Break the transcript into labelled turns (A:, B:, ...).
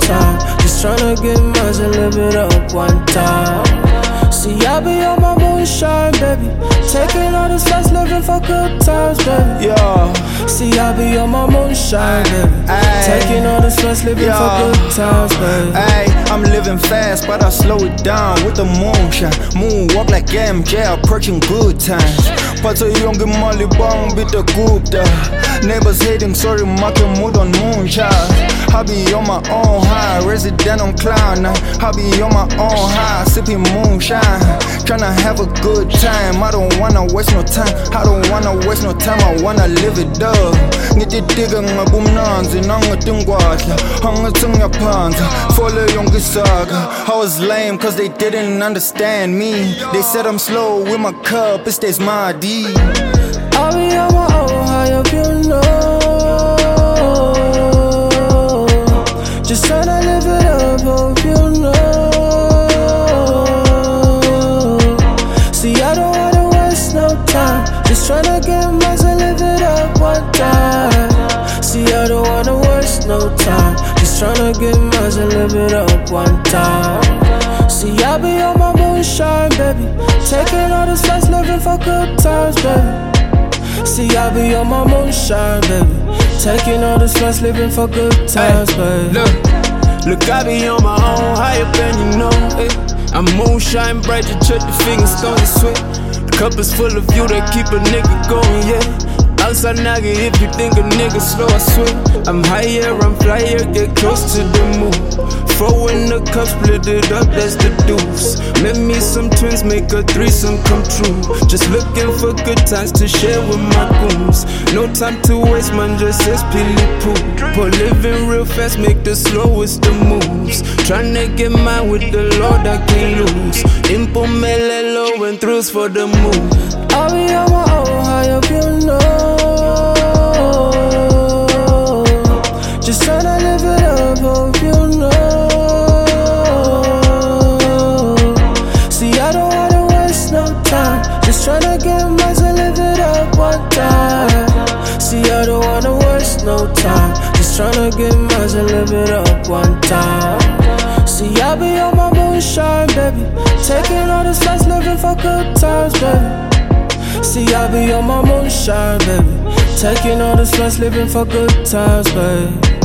A: time. Just tryna get mine and live it up one time. See, I be on my moonshine, baby. Taking all the shots, living for good times, baby.
B: Yeah.
A: See, I be on my moonshine, baby. Taking all the shots, living for good times, baby.
B: Ay, I'm living fast, but I slow it down with the moonshine. Moonwalk like MJ, approaching good times. Pata yonge mali bang bit the gupta. Neighbors hating, sorry, marking mood on moonshine. I be on my own high, resident on cloud nine. I be on my own high, sipping moonshine. Tryna have a good time, I don't wanna waste no time. I don't wanna waste no time, I wanna live it up. Ngithi tika ngabumnanzi nangatingwadla angathunga phansi fole yonke isaga. I was lame cause they didn't understand me. They said I'm slow with my cup, it stays my D.
A: I be on my own high, hope you know. Just tryna live it up, hope you know. See, I don't wanna waste no time. Just tryna get mine and live it up one time. See, I don't wanna waste no time. Just tryna get mine and live it up one time. See, I be on my moonshine, baby. Taking all the shots, living for good times, baby. See, I be on my moonshine, baby. Taking all the shots, living for good times, baby.
C: Look, I be on my own, high up and you know it. I'm moonshine bright, you check the fingers, stone and sweat. The cup is full of you that keep a nigga going, yeah. Outside nagga, if you think a nigga slow, I swear. I'm higher, I'm flyer, get close to the moon. Four in the cup, split it up, that's the deuce. Met me some twins, make a threesome come true. Just looking for good times to share with my goons. No time to waste, man, just says pili poo. But living real fast, make the slowest the moves. Tryna get mine with the Lord, I can't lose. Impo melelo and thrills for the move.
A: I be on my own high, hope you know. Just tryna live it up, hope you know. See, I don't wanna waste no time. Just tryna get mine and live it up one time. See, I don't wanna waste no time. Just tryna get mine and live it up one time. See, I be on my moonshine, baby. Taking all the shots, living for good times, baby. See, I be on my moonshine, baby. Taking all the shots, living for good times, baby.